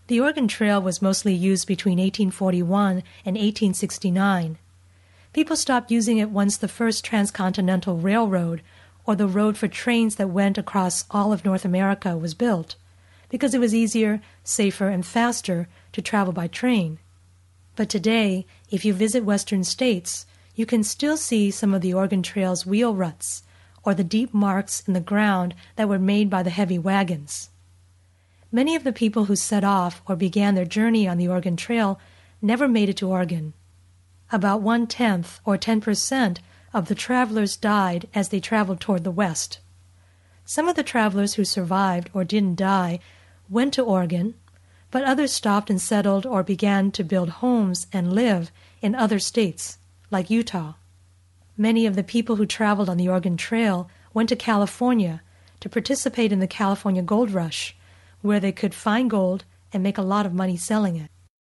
The Oregon Trail was mostly used between 1841 and 1869. People stopped using it once the first transcontinental railroad, or the road for trains that went across all of North America, was built, because it was easier, safer, and faster to travel by train. But today, if you visit western states, you can still see some of the Oregon Trail's wheel ruts, or the deep marks in the ground that were made by the heavy wagons. Many of the people who set off or began their journey on the Oregon Trail never made it to Oregon. About 1/10 or 10% of the travelers died as they traveled toward the west. Some of the travelers who survived or didn't die went to Oregon, but others stopped and settled or began to build homes and live in other states, like Utah. Many of the people who traveled on the Oregon Trail went to California to participate in the California Gold Rush, where they could find gold and make a lot of money selling it.